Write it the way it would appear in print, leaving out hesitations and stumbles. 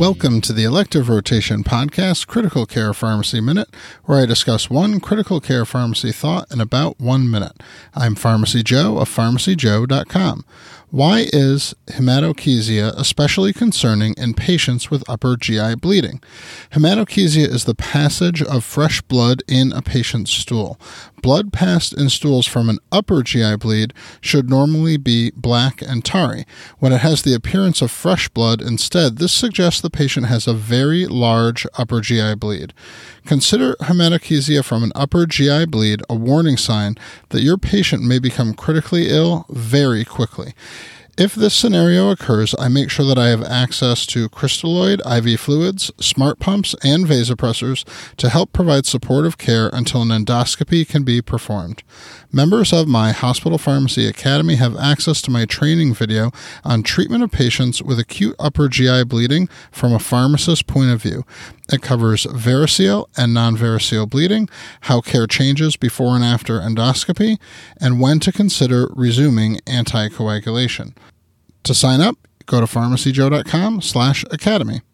Welcome to the Elective Rotation Podcast, Critical Care Pharmacy Minute, where I discuss one critical care pharmacy thought in about 1 minute. I'm Pharmacy Joe of PharmacyJoe.com. Why is hematochezia especially concerning in patients with upper GI bleeding? Hematochezia is the passage of fresh blood in a patient's stool. Blood passed in stools from an upper GI bleed should normally be black and tarry. When it has the appearance of fresh blood instead, this suggests the patient has a very large upper GI bleed. Consider hematochezia from an upper GI bleed a warning sign that your patient may become critically ill very quickly. If this scenario occurs, I make sure that I have access to crystalloid IV fluids, smart pumps, and vasopressors to help provide supportive care until an endoscopy can be performed. Members of my Hospital Pharmacy Academy have access to my training video on treatment of patients with acute upper GI bleeding from a pharmacist's point of view. It covers variceal and non-variceal bleeding, how care changes before and after endoscopy, and when to consider resuming anticoagulation. To sign up, go to PharmacyJoe.com/academy.